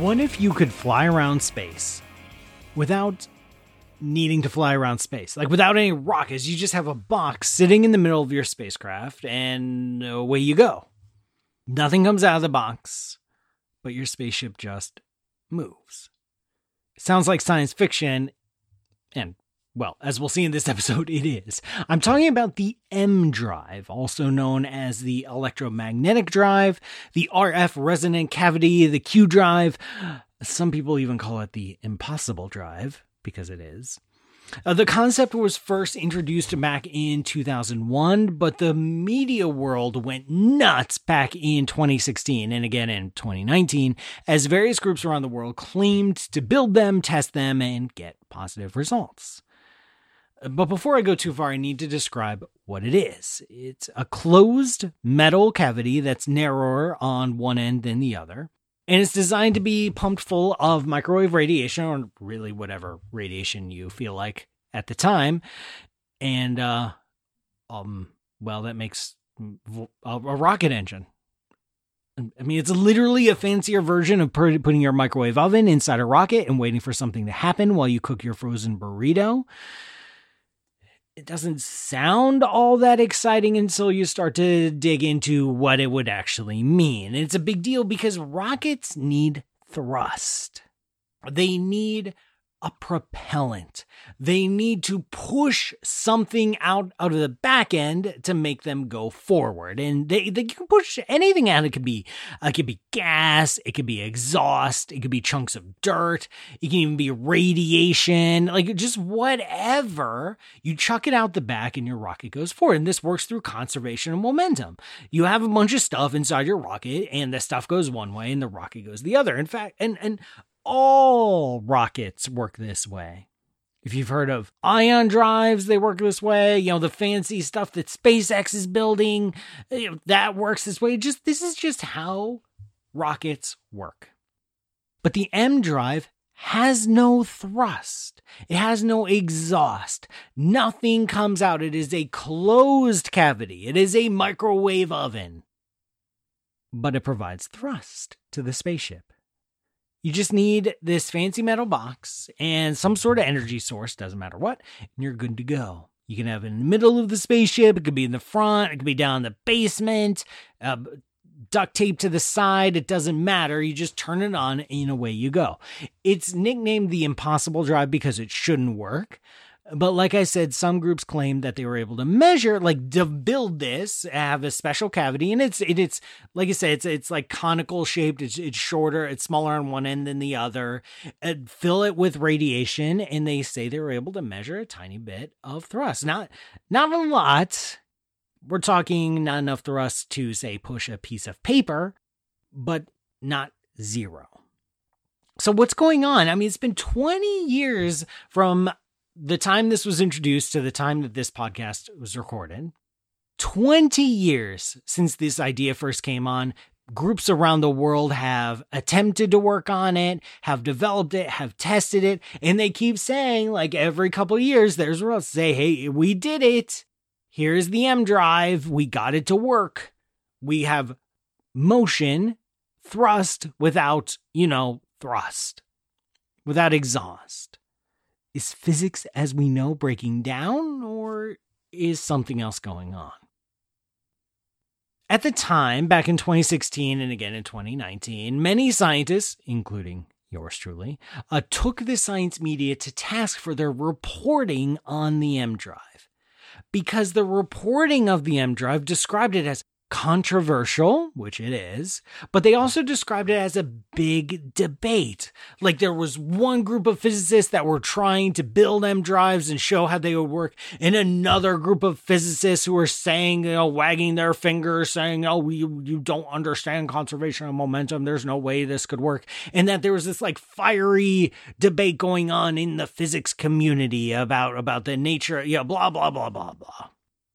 What if you could fly around space without needing to fly around space? Like without any rockets, you just have a box sitting in the middle of your spacecraft and away you go. Nothing comes out of the box, but your spaceship just moves. It sounds like science fiction, and well, as we'll see in this episode, it is. I'm talking about the M drive, also known as the electromagnetic drive, the RF resonant cavity, the Q drive. Some people even call it the impossible drive, because it is. The concept was first introduced back in 2001, but the media world went nuts back in 2016 and again in 2019, as various groups around the world claimed to build them, test them, and get positive results. But before I go too far, I need to describe what it is. It's a closed metal cavity that's narrower on one end than the other. And it's designed to be pumped full of microwave radiation, or really whatever radiation you feel like at the time. And, well, that makes a rocket engine. I mean, it's literally a fancier version of putting your microwave oven inside a rocket and waiting for something to happen while you cook your frozen burrito. It doesn't sound all that exciting until you start to dig into what it would actually mean. And it's a big deal because rockets need thrust. They need a propellant. They need to push something out of the back end to make them go forward. And they can push anything out. It could be gas, it could be exhaust, it could be chunks of dirt, it can even be radiation, like just whatever. You chuck it out the back and your rocket goes forward. And this works through conservation of momentum. You have a bunch of stuff inside your rocket and the stuff goes one way and the rocket goes the other. In fact, and all rockets work this way. If you've heard of ion drives, they work this way. You know, the fancy stuff that SpaceX is building, that works this way. This is just how rockets work. But the M drive has no thrust. It has no exhaust. Nothing comes out. It is a closed cavity. It is a microwave oven. But it provides thrust to the spaceship. You just need this fancy metal box and some sort of energy source, doesn't matter what, and you're good to go. You can have it in the middle of the spaceship, it could be in the front, it could be down in the basement, duct tape to the side, it doesn't matter. You just turn it on and away you go. It's nicknamed the impossible drive because it shouldn't work. But like I said, some groups claim that they were able to measure, like to build this, have a special cavity. And it's like I said, it's like conical shaped. It's shorter. It's smaller on one end than the other. And fill it with radiation. And they say they were able to measure a tiny bit of thrust. Not a lot. We're talking not enough thrust to, say, push a piece of paper, but not zero. So what's going on? I mean, it's been 20 years from the time this was introduced to the time that this podcast was recorded. 20 years since this idea first came on. Groups around the world have attempted to work on it, have developed it, have tested it, and they keep saying, like every couple of years, there's results say, hey, we did it. Here's the M drive. We got it to work. We have motion, thrust without, thrust, without exhaust. Is physics as we know breaking down, or is something else going on? At the time, back in 2016 and again in 2019, many scientists, including yours truly, took the science media to task for their reporting on the M drive. Because the reporting of the M drive described it as controversial, which it is, but they also described it as a big debate. Like there was one group of physicists that were trying to build M drives and show how they would work, and another group of physicists who were saying, wagging their fingers, saying, oh, you don't understand conservation of momentum. There's no way this could work. And that there was this like fiery debate going on in the physics community about the nature, blah, blah, blah, blah, blah.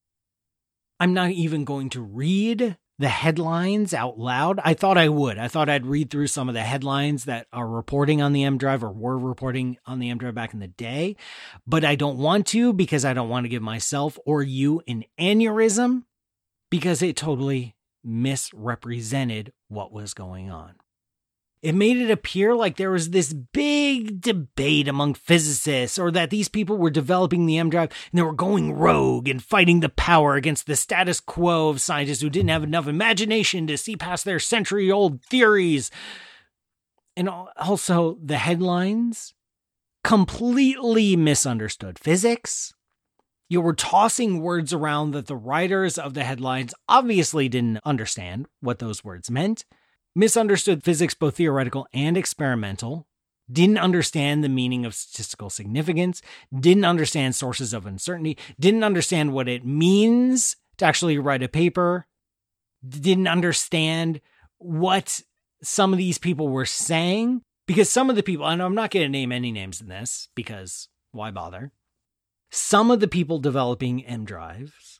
I'm not even going to read the headlines out loud. I thought I would. I thought I'd read through some of the headlines that are reporting on the M drive or were reporting on the M drive back in the day, but I don't want to because I don't want to give myself or you an aneurysm because it totally misrepresented what was going on. It made it appear like there was this big debate among physicists, or that these people were developing the M drive and they were going rogue and fighting the power against the status quo of scientists who didn't have enough imagination to see past their century-old theories. And also, the headlines completely misunderstood physics. You were tossing words around that the writers of the headlines obviously didn't understand what those words meant. Misunderstood physics, both theoretical and experimental, didn't understand the meaning of statistical significance, didn't understand sources of uncertainty, didn't understand what it means to actually write a paper, didn't understand what some of these people were saying, because some of the people, and I'm not going to name any names in this, because why bother? Some of the people developing M drives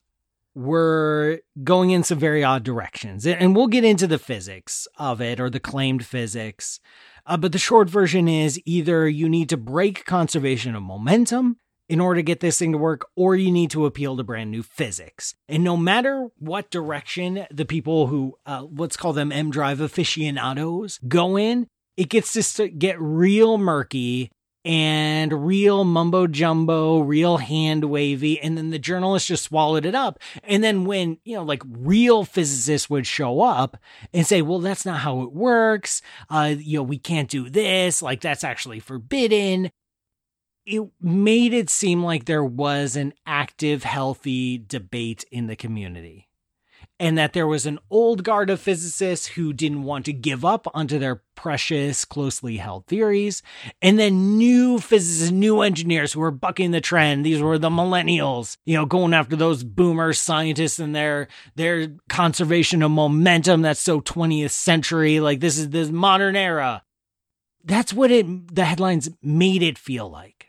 were going in some very odd directions. And we'll get into the physics of it, or the claimed physics. But the short version is either you need to break conservation of momentum in order to get this thing to work, or you need to appeal to brand new physics. And no matter what direction the people who, let's call them M drive aficionados, go in, it gets to get real murky and real mumbo jumbo, real hand wavy. And then the journalists just swallowed it up. And then when, real physicists would show up and say, well, that's not how it works. We can't do this. Like, that's actually forbidden. It made it seem like there was an active, healthy debate in the community. And that there was an old guard of physicists who didn't want to give up onto their precious, closely held theories. And then new physicists, new engineers who were bucking the trend. These were the millennials, going after those boomer scientists and their conservation of momentum. That's so 20th century. Like, this is this modern era. That's what the headlines made it feel like.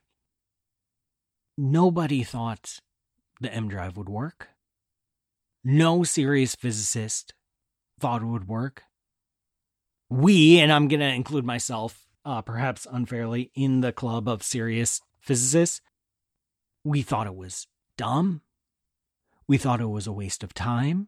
Nobody thought the M drive would work. No serious physicist thought it would work. We, and I'm going to include myself, perhaps unfairly, in the club of serious physicists, we thought it was dumb. We thought it was a waste of time.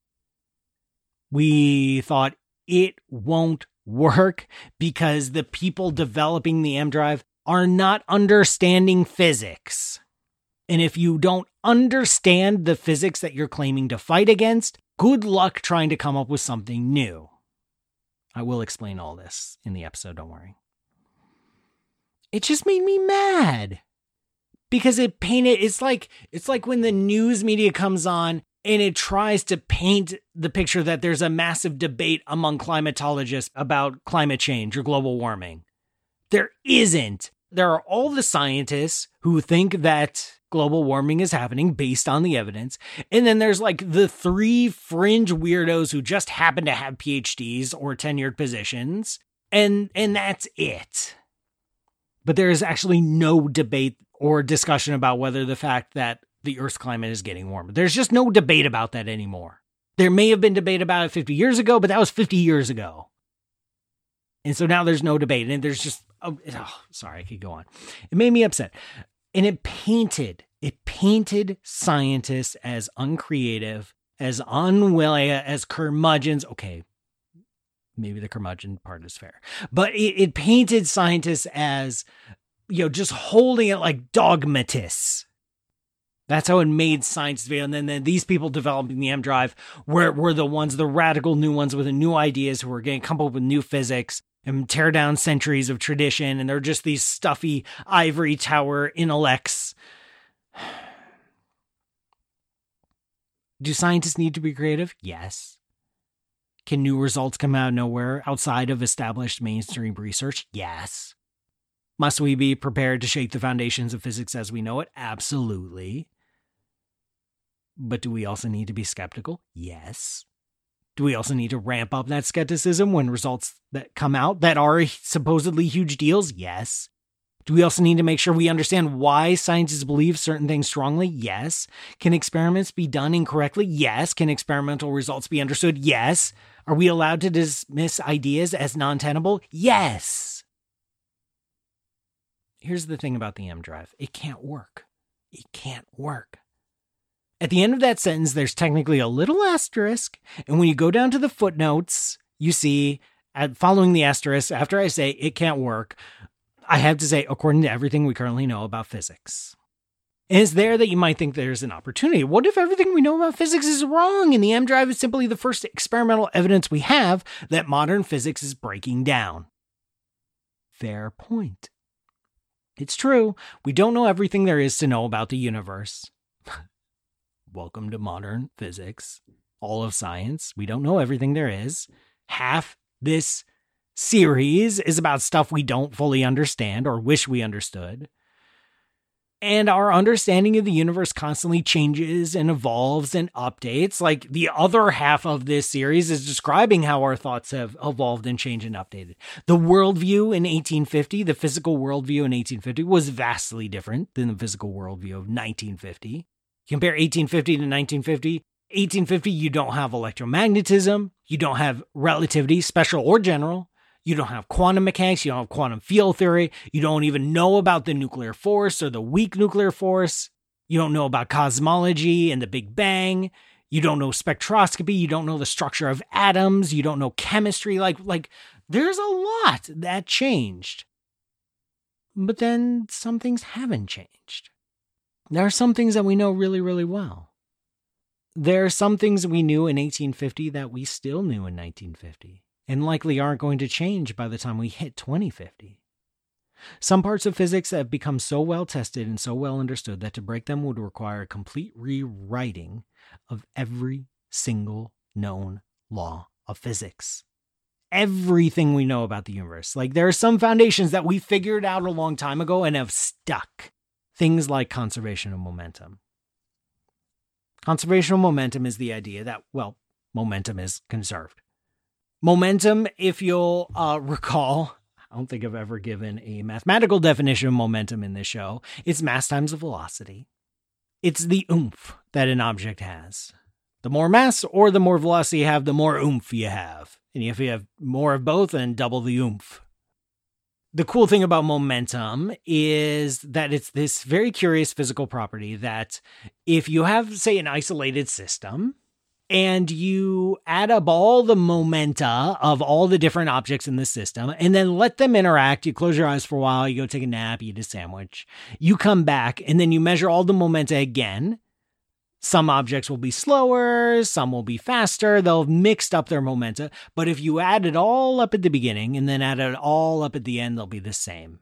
We thought it won't work because the people developing the M drive are not understanding physics. And if you don't understand the physics that you're claiming to fight against, good luck trying to come up with something new. I will explain all this in the episode, don't worry. It just made me mad. Because it's like when the news media comes on and it tries to paint the picture that there's a massive debate among climatologists about climate change or global warming. There isn't. There are all the scientists who think that global warming is happening based on the evidence. And then there's like the 3 fringe weirdos who just happen to have PhDs or tenured positions. And that's it. But there is actually no debate or discussion about whether the fact that the Earth's climate is getting warmer. There's just no debate about that anymore. There may have been debate about it 50 years ago, but that was 50 years ago. And so now there's no debate. And there's just, sorry, I could go on. It made me upset. And it painted scientists as uncreative, as unwilling, as curmudgeons. Okay, maybe the curmudgeon part is fair. But it painted scientists as, just holding it like dogmatists. That's how it made science feel. And then these people developing the M drive were the ones, the radical new ones with the new ideas who were going to come up with new physics and tear down centuries of tradition. And they're just these stuffy ivory tower intellects. Do scientists need to be creative? Yes. Can new results come out of nowhere outside of established mainstream research? Yes. Must we be prepared to shake the foundations of physics as we know it? Absolutely. But do we also need to be skeptical? Yes. Do we also need to ramp up that skepticism when results that come out that are supposedly huge deals? Yes. Do we also need to make sure we understand why scientists believe certain things strongly? Yes. Can experiments be done incorrectly? Yes. Can experimental results be understood? Yes. Are we allowed to dismiss ideas as non-tenable? Yes. Here's the thing about the M drive. It can't work. It can't work. At the end of that sentence, there's technically a little asterisk. And when you go down to the footnotes, you see following the asterisk, after I say it can't work, I have to say, according to everything we currently know about physics. And it's there that you might think there's an opportunity. What if everything we know about physics is wrong and the M drive is simply the first experimental evidence we have that modern physics is breaking down? Fair point. It's true, we don't know everything there is to know about the universe. Welcome to modern physics, all of science. We don't know everything there is. Half this series is about stuff we don't fully understand or wish we understood. And our understanding of the universe constantly changes and evolves and updates. Like the other half of this series is describing how our thoughts have evolved and changed and updated. The worldview in 1850, the physical worldview in 1850 was vastly different than the physical worldview of 1950. Compare 1850 to 1950. 1850, you don't have electromagnetism. You don't have relativity, special or general. You don't have quantum mechanics. You don't have quantum field theory. You don't even know about the nuclear force or the weak nuclear force. You don't know about cosmology and the Big Bang. You don't know spectroscopy. You don't know the structure of atoms. You don't know chemistry. Like there's a lot that changed. But then some things haven't changed. There are some things that we know really, really well. There are some things we knew in 1850 that we still knew in 1950. And likely aren't going to change by the time we hit 2050. Some parts of physics have become so well tested and so well understood that to break them would require a complete rewriting of every single known law of physics. Everything we know about the universe. Like there are some foundations that we figured out a long time ago and have stuck. Things like conservation of momentum. Conservation of momentum is the idea that, well, momentum is conserved. Momentum, if you'll recall, I don't think I've ever given a mathematical definition of momentum in this show. It's mass times the velocity. It's the oomph that an object has. The more mass or the more velocity you have, the more oomph you have. And if you have more of both, then double the oomph. The cool thing about momentum is that it's this very curious physical property that if you have, say, an isolated system, and you add up all the momenta of all the different objects in the system and then let them interact. You close your eyes for a while, you go take a nap, you eat a sandwich. You come back and then you measure all the momenta again. Some objects will be slower, some will be faster. They'll have mixed up their momenta. But if you add it all up at the beginning and then add it all up at the end, they'll be the same.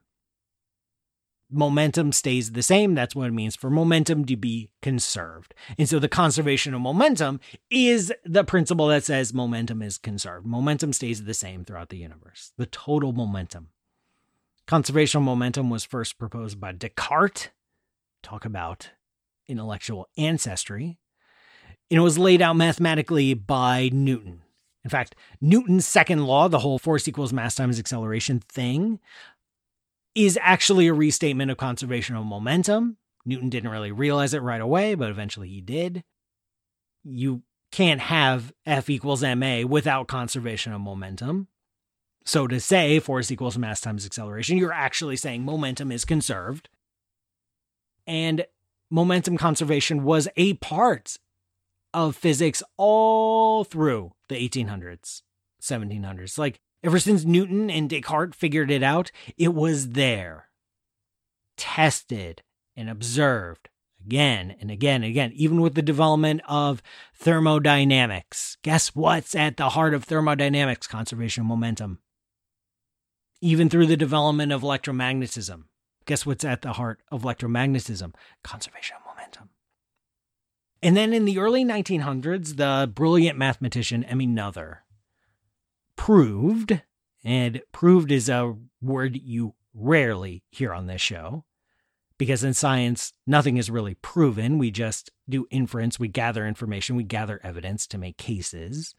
Momentum stays the same. That's what it means for momentum to be conserved. And so the conservation of momentum is the principle that says momentum is conserved. Momentum stays the same throughout the universe. The total momentum. Conservation of momentum was first proposed by Descartes. Talk about intellectual ancestry. And it was laid out mathematically by Newton. In fact, Newton's second law, the whole force equals mass times acceleration thing, is actually a restatement of conservation of momentum. Newton didn't really realize it right away, but eventually he did. You can't have F equals ma without conservation of momentum. So to say force equals mass times acceleration, you're actually saying momentum is conserved. And momentum conservation was a part of physics all through the 1800s, 1700s. Like, ever since Newton and Descartes figured it out, it was there. Tested and observed again and again and again, even with the development of thermodynamics. Guess what's at the heart of thermodynamics? Conservation of momentum. Even through the development of electromagnetism. Guess what's at the heart of electromagnetism? Conservation of momentum. And then in the early 1900s, the brilliant mathematician Emmy Noether proved, and proved is a word you rarely hear on this show, because in science, nothing is really proven. We just do inference, we gather information, we gather evidence to make cases.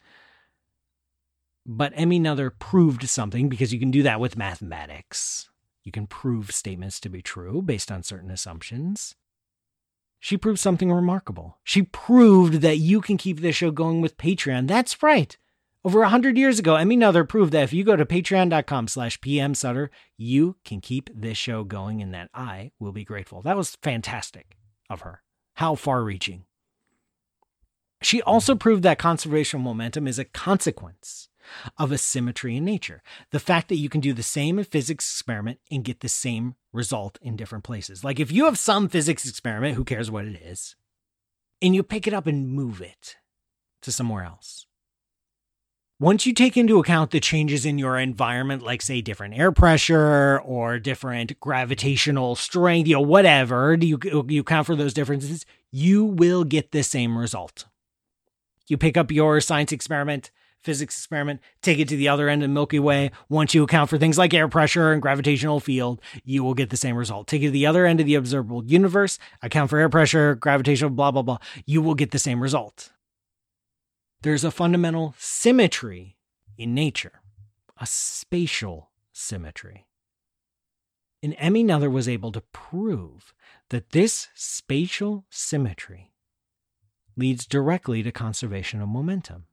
But Emmy Noether proved something, because you can do that with mathematics. You can prove statements to be true based on certain assumptions. She proved something remarkable. She proved that you can keep this show going with Patreon. That's right. Over 100 years ago, Emmy Noether proved that if you go to patreon.com/PMSutter, you can keep this show going and that I will be grateful. That was fantastic of her. How far-reaching. She also proved that conservation of momentum is a consequence of a symmetry in nature. The fact that you can do the same physics experiment and get the same result in different places. Like if you have some physics experiment, who cares what it is, and you pick it up and move it to somewhere else. Once you take into account the changes in your environment, like say different air pressure or different gravitational strength, whatever, you account for those differences, you will get the same result. You pick up your science experiment, physics experiment, take it to the other end of the Milky Way. Once you account for things like air pressure and gravitational field, you will get the same result. Take it to the other end of the observable universe, account for air pressure, gravitational, blah, blah, blah. You will get the same result. There's a fundamental symmetry in nature, a spatial symmetry. And Emmy Noether was able to prove that this spatial symmetry leads directly to conservation of momentum.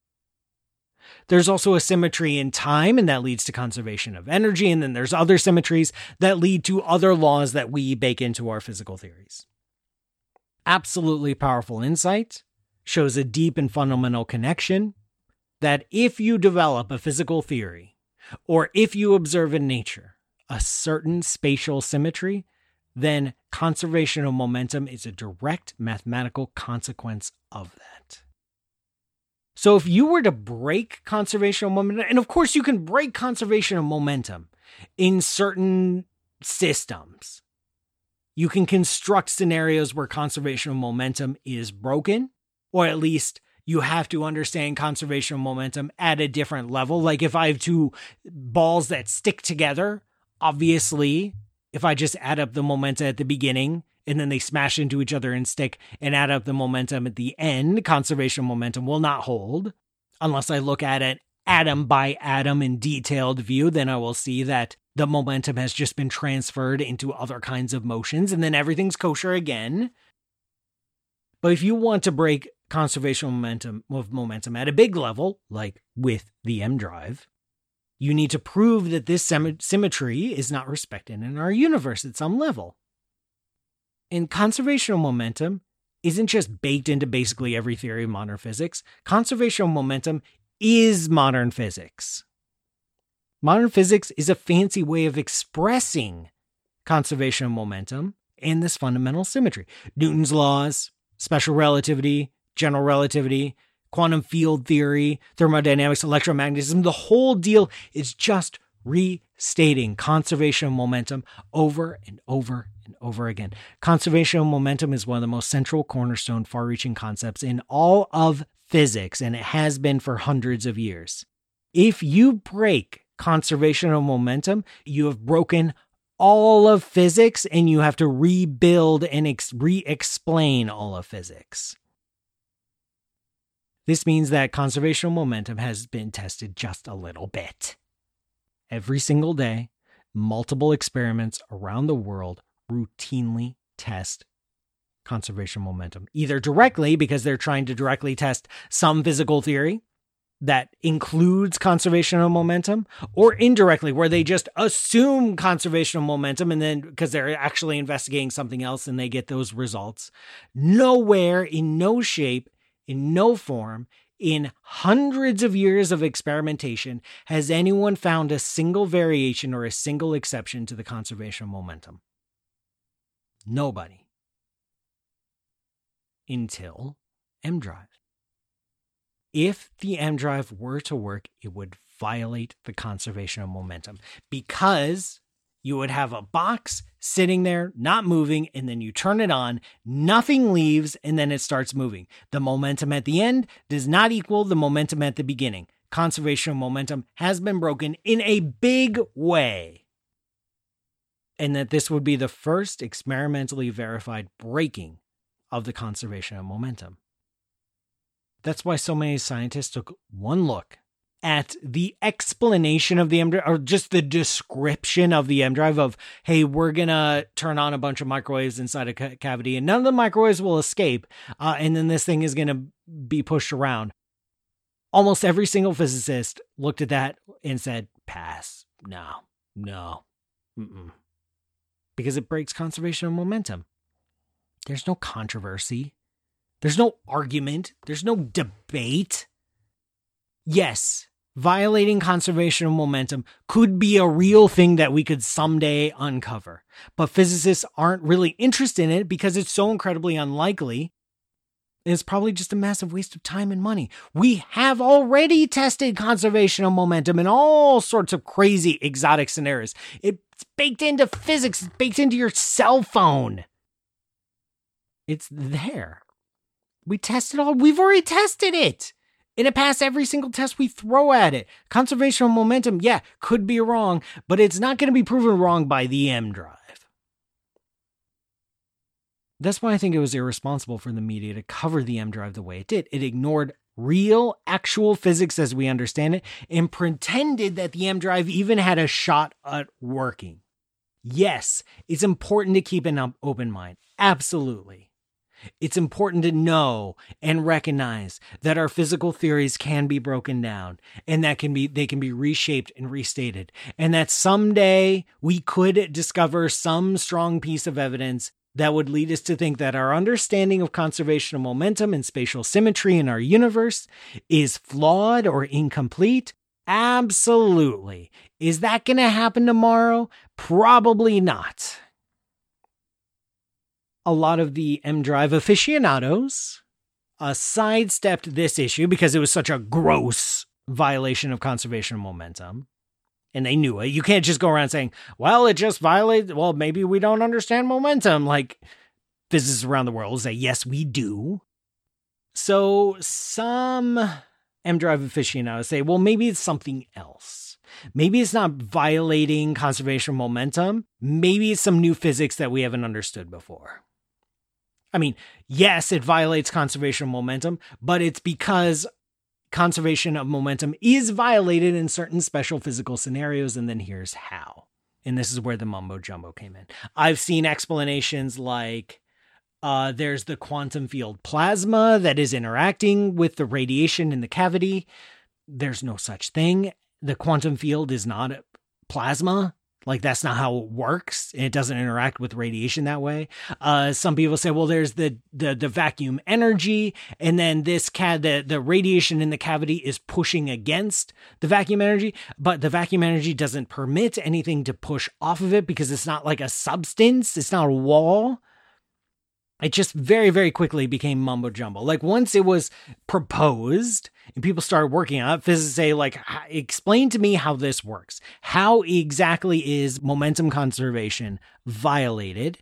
There's also a symmetry in time, and that leads to conservation of energy, and then there's other symmetries that lead to other laws that we bake into our physical theories. Absolutely powerful insight. Shows a deep and fundamental connection that if you develop a physical theory, or if you observe in nature a certain spatial symmetry, then conservation of momentum is a direct mathematical consequence of that. So if you were to break conservation of momentum, and of course you can break conservation of momentum in certain systems, you can construct scenarios where conservation of momentum is broken, or at least you have to understand conservation of momentum at a different level. Like if I have two balls that stick together, obviously, if I just add up the momenta at the beginning and then they smash into each other and stick and add up the momentum at the end, conservation of momentum will not hold. Unless I look at it atom by atom in detailed view, then I will see that the momentum has just been transferred into other kinds of motions and then everything's kosher again. But if you want to break conservation of momentum at a big level, like with the M drive, you need to prove that this symmetry is not respected in our universe at some level. And conservation of momentum isn't just baked into basically every theory of modern physics. Conservation of momentum is modern physics. Modern physics is a fancy way of expressing conservation of momentum and this fundamental symmetry. Newton's laws, special relativity, general relativity, quantum field theory, thermodynamics, electromagnetism, the whole deal is just restating conservation of momentum over and over and over again. Conservation of momentum is one of the most central, cornerstone, far-reaching concepts in all of physics, and it has been for hundreds of years. If you break conservation of momentum, you have broken all of physics, and you have to rebuild and re-explain all of physics. This means that conservation of momentum has been tested just a little bit. Every single day, multiple experiments around the world routinely test conservation of momentum, either directly because they're trying to directly test some physical theory that includes conservation of momentum, or indirectly where they just assume conservation of momentum and then because they're actually investigating something else and they get those results. Nowhere, in no shape, in no form, in hundreds of years of experimentation, has anyone found a single variation or a single exception to the conservation of momentum. Nobody. Until M drive. If the M drive were to work, it would violate the conservation of momentum because you would have a box sitting there, not moving, and then you turn it on, nothing leaves, and then it starts moving. The momentum at the end does not equal the momentum at the beginning. Conservation of momentum has been broken in a big way. And that this would be the first experimentally verified breaking of the conservation of momentum. That's why so many scientists took one look at the explanation of the M drive, or just the description of the M drive of, hey, we're going to turn on a bunch of microwaves inside a cavity and none of the microwaves will escape. And then this thing is going to be pushed around. Almost every single physicist looked at that and said, pass. No. Because it breaks conservation of momentum. There's no controversy. There's no argument. There's no debate. Yes, Violating conservation of momentum could be a real thing that we could someday uncover. But physicists aren't really interested in it because it's so incredibly unlikely. It's probably just a massive waste of time and money. We have already tested conservation of momentum in all sorts of crazy exotic scenarios. It's baked into physics. It's baked into your cell phone. It's there. We tested all. We've already tested it. And it passed every single test we throw at it. Conservation of momentum, yeah, could be wrong, but it's not going to be proven wrong by the M drive. That's why I think it was irresponsible for the media to cover the M drive the way it did. It ignored real, actual physics as we understand it and pretended that the M drive even had a shot at working. Yes, it's important to keep an open mind. Absolutely. It's important to know and recognize that our physical theories can be broken down and that they can be reshaped and restated. And that someday we could discover some strong piece of evidence that would lead us to think that our understanding of conservation of momentum and spatial symmetry in our universe is flawed or incomplete. Absolutely. Is that going to happen tomorrow? Probably not. A lot of the M drive aficionados sidestepped this issue because it was such a gross violation of conservation of momentum. And they knew it. You can't just go around saying, well, it just violates, well, maybe we don't understand momentum. Like physicists around the world say, yes, we do. So some M drive aficionados say, well, maybe it's something else. Maybe it's not violating conservation of momentum. Maybe it's some new physics that we haven't understood before. I mean, yes, it violates conservation of momentum, but it's because conservation of momentum is violated in certain special physical scenarios, and then here's how. And this is where the mumbo jumbo came in. I've seen explanations like there's the quantum field plasma that is interacting with the radiation in the cavity. There's no such thing. The quantum field is not plasma. Like, that's not how it works. It doesn't interact with radiation that way. Some people say, well, there's the vacuum energy, and then the radiation in the cavity is pushing against the vacuum energy, but the vacuum energy doesn't permit anything to push off of it because it's not like a substance. It's not a wall. It just very, very quickly became mumbo jumbo. Like, once it was proposed and people started working on it, physicists say, like, explain to me how this works. How exactly is momentum conservation violated?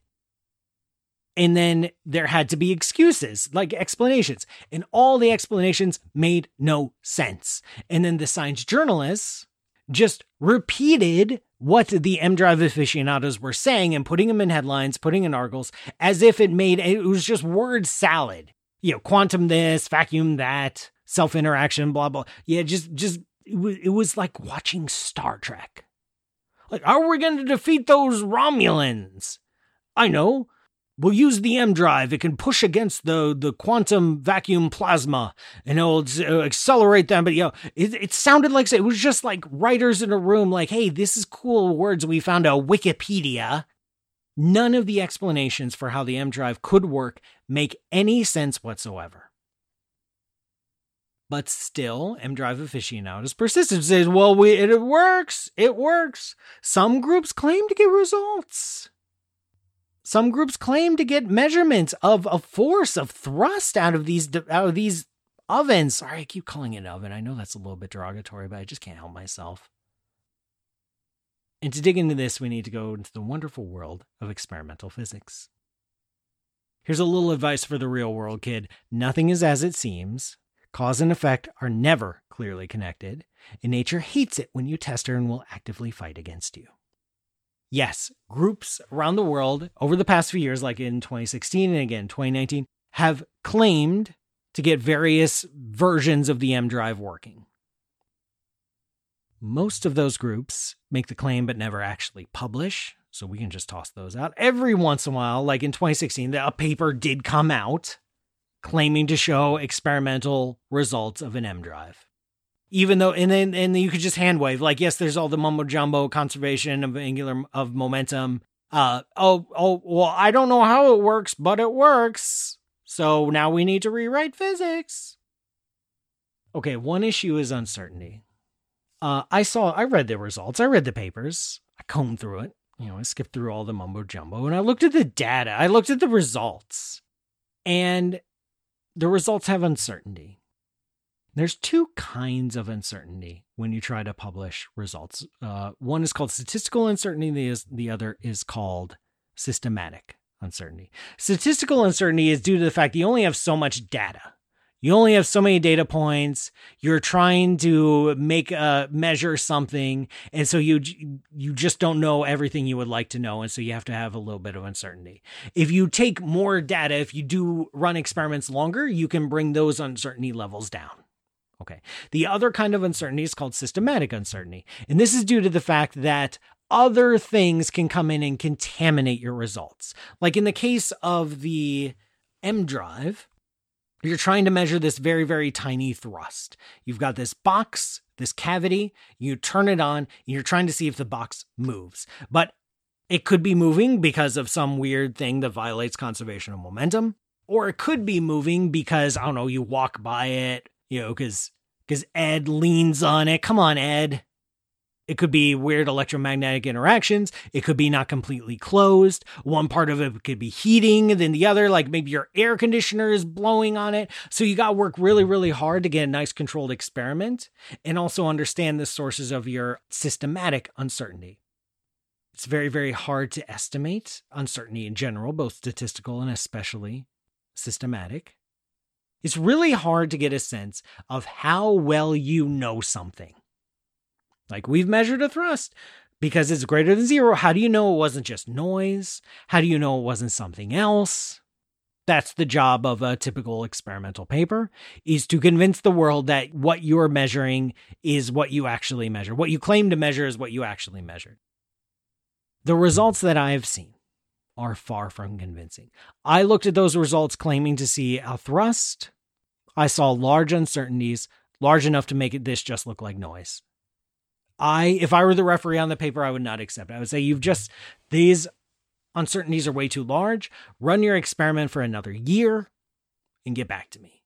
And then there had to be excuses, like explanations. And all the explanations made no sense. And then the science journalists just repeated what the M drive aficionados were saying and putting them in headlines, putting in articles, as if it was just word salad. You know, quantum this, vacuum that, self-interaction, blah, blah. Yeah, it was like watching Star Trek. Like, how are we going to defeat those Romulans? I know. We'll use the M drive. It can push against the quantum vacuum plasma and it'll accelerate them. But, it sounded like it was just like writers in a room like, hey, this is cool words. We found a Wikipedia. None of the explanations for how the M drive could work make any sense whatsoever. But still, M drive aficionados persisted and says, well, it works. It works. Some groups claim to get results. Some groups claim to get measurements of a force of thrust out of these ovens. Sorry, I keep calling it an oven. I know that's a little bit derogatory, but I just can't help myself. And to dig into this, we need to go into the wonderful world of experimental physics. Here's a little advice for the real world, kid. Nothing is as it seems. Cause and effect are never clearly connected, and nature hates it when you test her and will actively fight against you. Yes, groups around the world over the past few years, like in 2016 and again 2019, have claimed to get various versions of the M drive working. Most of those groups make the claim but never actually publish, so we can just toss those out. Every once in a while, like in 2016, a paper did come out claiming to show experimental results of an M drive. Even though, and then you could just hand wave, like, yes, there's all the mumbo jumbo conservation of momentum. Well, I don't know how it works, but it works. So now we need to rewrite physics. Okay, one issue is uncertainty. I read the results. I read the papers. I combed through it. I skipped through all the mumbo jumbo and I looked at the data. I looked at the results, and the results have uncertainty. There's two kinds of uncertainty when you try to publish results. One is called statistical uncertainty. The other is called systematic uncertainty. Statistical uncertainty is due to the fact you only have so much data. You only have so many data points. You're trying to measure something, and so you just don't know everything you would like to know, and so you have to have a little bit of uncertainty. If you take more data, if you do run experiments longer, you can bring those uncertainty levels down. Okay. The other kind of uncertainty is called systematic uncertainty, and this is due to the fact that other things can come in and contaminate your results. Like in the case of the M drive, you're trying to measure this very, very tiny thrust. You've got this box, this cavity, you turn it on, and you're trying to see if the box moves. But it could be moving because of some weird thing that violates conservation of momentum. Or it could be moving because, I don't know, you walk by it, because Ed leans on it. Come on, Ed. It could be weird electromagnetic interactions. It could be not completely closed. One part of it could be heating, then the other, like maybe your air conditioner is blowing on it. So you got to work really, really hard to get a nice controlled experiment and also understand the sources of your systematic uncertainty. It's very, very hard to estimate uncertainty in general, both statistical and especially systematic. It's really hard to get a sense of how well you know something. Like, we've measured a thrust because it's greater than 0. How do you know it wasn't just noise? How do you know it wasn't something else? That's the job of a typical experimental paper, is to convince the world that what you're measuring is what you actually measure. What you claim to measure is what you actually measured. The results that I have seen are far from convincing. I looked at those results claiming to see a thrust. I saw large uncertainties, large enough to make this just look like noise. If I were the referee on the paper, I would not accept it. I would say, these uncertainties are way too large. Run your experiment for another year and get back to me.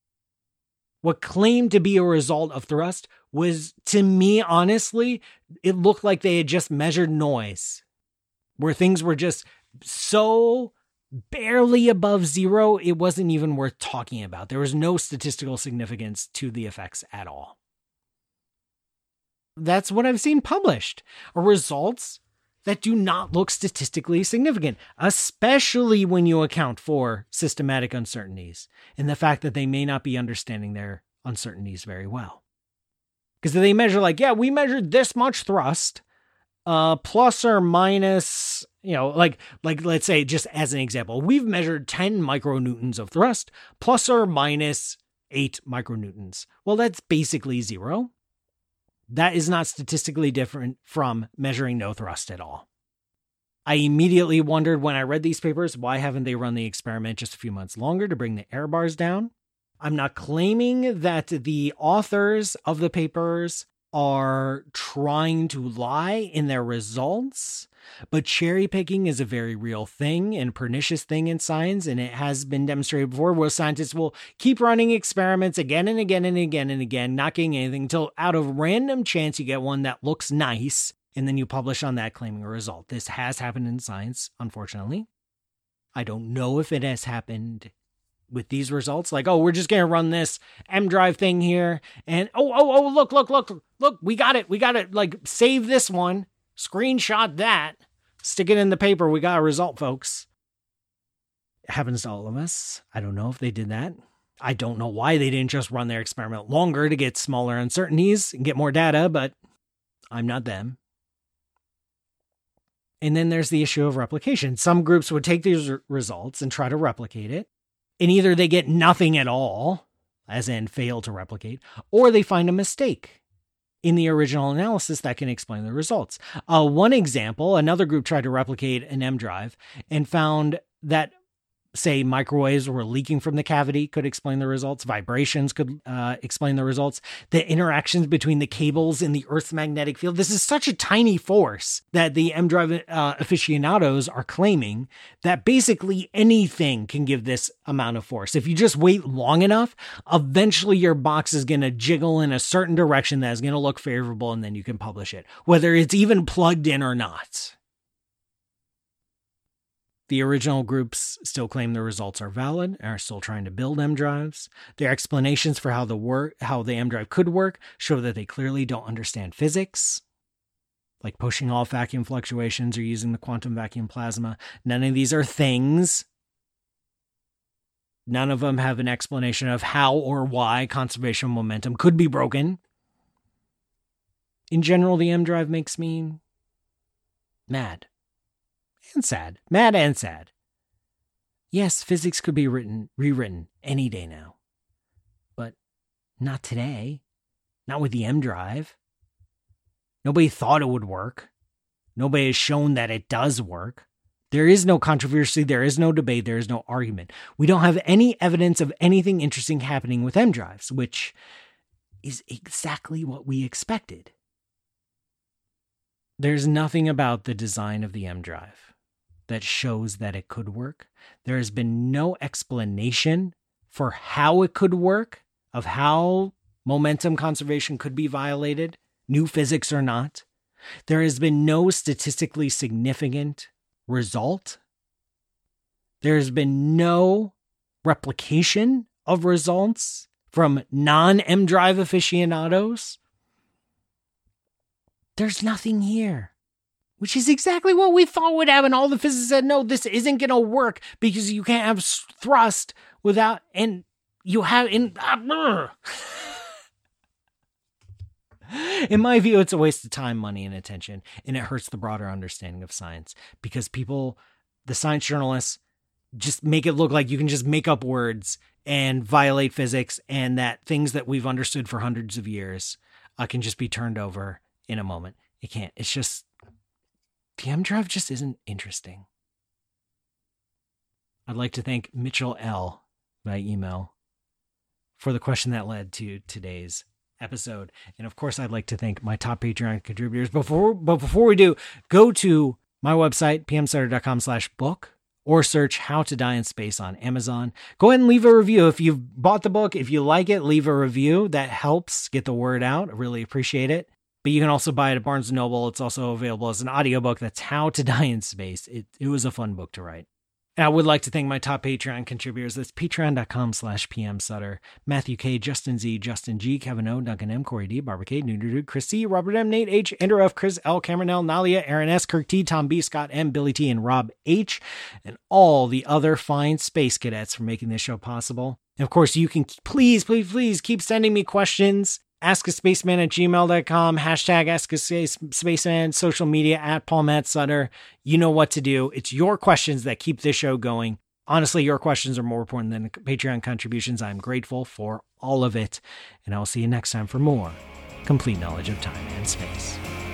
What claimed to be a result of thrust was, to me, honestly, it looked like they had just measured noise, where things were just so barely above 0, it wasn't even worth talking about. There was no statistical significance to the effects at all. That's what I've seen published, are results that do not look statistically significant, especially when you account for systematic uncertainties and the fact that they may not be understanding their uncertainties very well. Because they measure we measured this much thrust, plus or minus, let's say, just as an example, we've measured 10 micronewtons of thrust, plus or minus 8 micronewtons. Well, that's basically 0. That is not statistically different from measuring no thrust at all. I immediately wondered when I read these papers, why haven't they run the experiment just a few months longer to bring the error bars down? I'm not claiming that the authors of the papers are trying to lie in their results, but cherry picking is a very real thing and pernicious thing in science, and it has been demonstrated before where scientists will keep running experiments again and again and again and again, not getting anything until out of random chance you get one that looks nice, and then you publish on that claiming a result. This has happened in science, unfortunately. I don't know if it has happened with these results, we're just going to run this M drive thing here, and look, we got it, save this one, screenshot that, stick it in the paper, we got a result, folks. It happens to all of us. I don't know if they did that. I don't know why they didn't just run their experiment longer to get smaller uncertainties and get more data, but I'm not them. And then there's the issue of replication. Some groups would take these results and try to replicate it, and either they get nothing at all, as in fail to replicate, or they find a mistake in the original analysis that can explain the results. One example, another group tried to replicate an M drive and found that say microwaves were leaking from the cavity could explain the results. Vibrations could explain the results. The interactions between the cables in the Earth's magnetic field. This is such a tiny force that the M-Drive aficionados are claiming that basically anything can give this amount of force. If you just wait long enough, eventually your box is going to jiggle in a certain direction that is going to look favorable, and then you can publish it, whether it's even plugged in or not. The original groups still claim the results are valid and are still trying to build M-Drives. Their explanations for how the M-Drive could work show that they clearly don't understand physics, like pushing off vacuum fluctuations or using the quantum vacuum plasma. None of these are things. None of them have an explanation of how or why conservation momentum could be broken. In general, the M-Drive makes me mad. And sad. Mad and sad. Yes, physics could be rewritten any day now. But not today. Not with the M-Drive. Nobody thought it would work. Nobody has shown that it does work. There is no controversy. There is no debate. There is no argument. We don't have any evidence of anything interesting happening with M-Drives, which is exactly what we expected. There's nothing about the design of the M-Drive that shows that it could work. There has been no explanation for how it could work, of how momentum conservation could be violated, new physics or not. There has been no statistically significant result. There has been no replication of results from non-M-Drive aficionados. There's nothing here. Which is exactly what we thought would happen. All the physicists said, no, this isn't going to work because you can't have thrust without, and you have, in my view, it's a waste of time, money, and attention, and it hurts the broader understanding of science because people, the science journalists, just make it look like you can just make up words and violate physics, and that things that we've understood for hundreds of years can just be turned over in a moment. It can't. It's just, the M-Drive just isn't interesting. I'd like to thank Mitchell L. by email for the question that led to today's episode. And of course, I'd like to thank my top Patreon contributors. But before we do, go to my website, pmsutter.com/book, or search How to Die in Space on Amazon. Go ahead and leave a review. If you've bought the book, if you like it, leave a review. That helps get the word out. I really appreciate it. But you can also buy it at Barnes & Noble. It's also available as an audiobook. That's How to Die in Space. It was a fun book to write. And I would like to thank my top Patreon contributors. That's patreon.com/pmsutter. Matthew K, Justin Z, Justin G, Kevin O, Duncan M, Corey D, Barbara K, Nooner Dude, Chris C, Robert M, Nate H, Andrew F, Chris L, Cameron L, Nalia, Aaron S, Kirk T, Tom B, Scott M, Billy T, and Rob H, and all the other fine space cadets for making this show possible. And of course, you can please keep sending me questions. AskASpaceman@gmail.com, hashtag AskASpaceman, social media at Paul Matt Sutter. You know what to do. It's your questions that keep this show going. Honestly, your questions are more important than Patreon contributions. I'm grateful for all of it. And I'll see you next time for more complete knowledge of time and space.